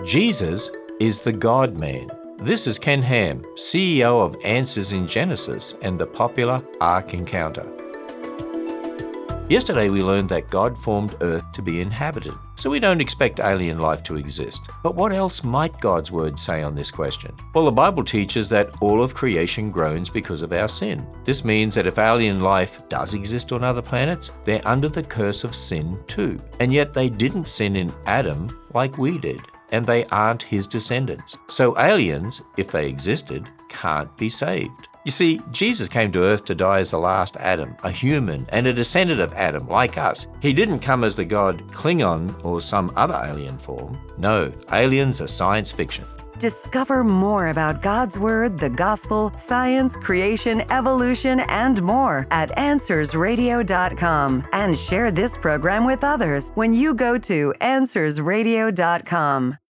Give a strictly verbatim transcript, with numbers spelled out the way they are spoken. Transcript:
Jesus is the God-man. This is Ken Ham, C E O of Answers in Genesis and the popular Ark Encounter. Yesterday we learned that God formed Earth to be inhabited, so we don't expect alien life to exist. But what else might God's word say on this question? Well, the Bible teaches that all of creation groans because of our sin. This means that if alien life does exist on other planets, they're under the curse of sin too. And yet they didn't sin in Adam like we did, and they aren't his descendants. So aliens, if they existed, can't be saved. You see, Jesus came to earth to die as the last Adam, a human and a descendant of Adam, like us. He didn't come as the god Klingon or some other alien form. No, aliens are science fiction. Discover more about God's Word, the Gospel, science, creation, evolution, and more at answers radio dot com. And share this program with others when you go to answers radio dot com.